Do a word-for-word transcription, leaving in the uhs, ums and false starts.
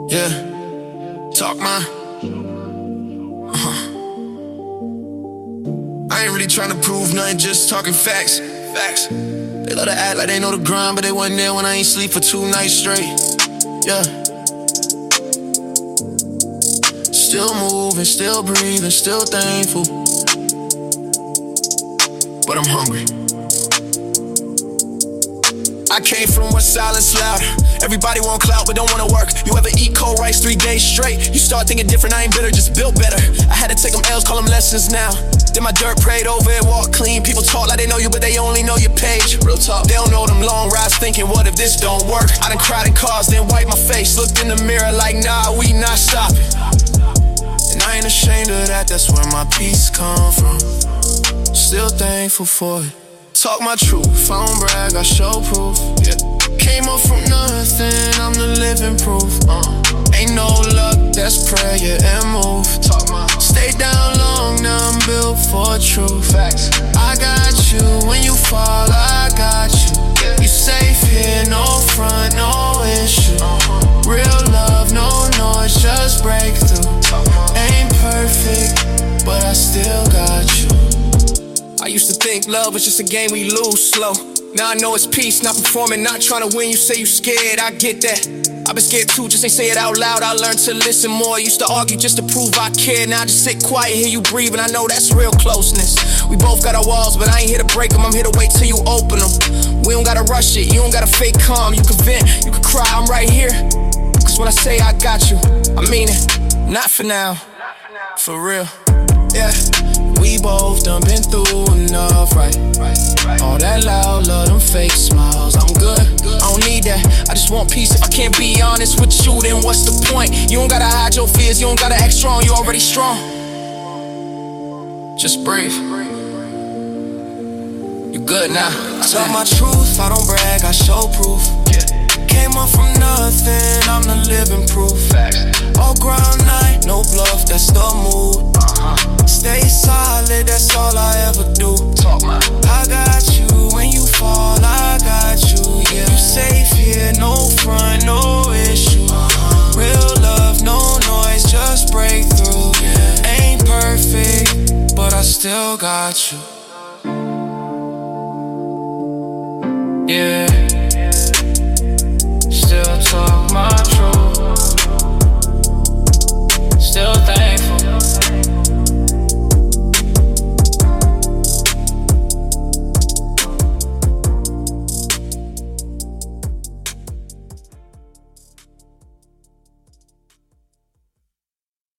Yeah, talk my. Uh-huh. I ain't really trying to prove nothing, just talking facts. Facts. They love to act like they know the grind, but they wasn't there when I ain't sleep for two nights straight. Yeah. Still moving, still breathing, still thankful. But I'm hungry. I came from where silence loud. Everybody want clout but don't wanna work. You ever eat cold rice three days straight? You start thinking different, I ain't bitter, just built better. I had to take them L's, call them lessons now. Then my dirt prayed over it, walk clean. People talk like they know you, but they only know your page. Real talk, they don't know them long rides thinking, what if this don't work? I done cried in cars, then wiped my face. Looked in the mirror like, nah, we not stopping. And I ain't ashamed of that, that's where my peace come from. Still thankful for it. Talk my truth, I don't brag, I show proof. Yeah. Came up from nothing, I'm the living proof. uh. Ain't no luck, that's prayer and move. Talk my. Stay down long, now I'm built for truth. Facts. I got you, when you fall, I got you. Yeah. You safe here, no front, no issue. uh-huh. Real love, no noise, just breakthrough. Ain't perfect, but I still got you. I used to think love was just a game we lose slow. Now I know it's peace, not performing, not trying to win. You say you scared, I get that. I've been scared too, just ain't say it out loud. I learned to listen more, used to argue just to prove I care. Now I just sit quiet, hear you breathe, and I know that's real closeness. We both got our walls, but I ain't here to break them. I'm here to wait till you open them. We don't gotta rush it, you don't gotta fake calm. You can vent, you can cry, I'm right here. Cause when I say I got you, I mean it. Not for now, for real. Yeah, we both done been through enough, right? All that loud love, them fake smiles, I'm good, I don't need that. I just want peace, if I can't be honest with you, then what's the point? You don't gotta hide your fears, you don't gotta act strong, you already strong. Just breathe. You good now. I talk my truth, I don't brag, I show proof. Came up from nothing, I'm the living proof. All ground night, no bluff, that's the mood. Stay solid, that's all I ever do. I got you, when you fall, I got you. Yeah, you safe here, no front, no issue. Real love, no noise, just breakthrough. Ain't perfect, but I still got you.